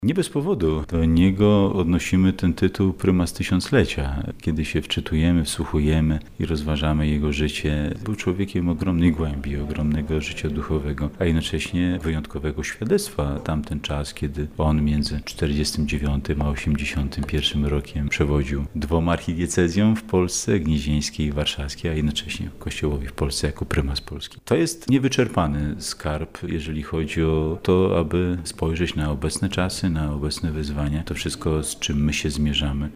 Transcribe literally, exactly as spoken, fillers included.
Nie bez powodu do niego odnosimy ten tytuł Prymas Tysiąclecia. Kiedy się wczytujemy, wsłuchujemy i rozważamy jego życie, był człowiekiem ogromnej głębi, ogromnego życia duchowego, a jednocześnie wyjątkowego świadectwa. Tamten czas, kiedy on między czterdziestym dziewiątym a osiemdziesiątym pierwszym rokiem przewodził dwoma archidiecezjom w Polsce, gnieźnieńskiej i warszawskiej, a jednocześnie Kościołowi w Polsce jako prymas Polski. To jest niewyczerpany skarb, jeżeli chodzi o to, aby spojrzeć na obecne czasy, na obecne wyzwania, to wszystko, z czym my się zmierzamy.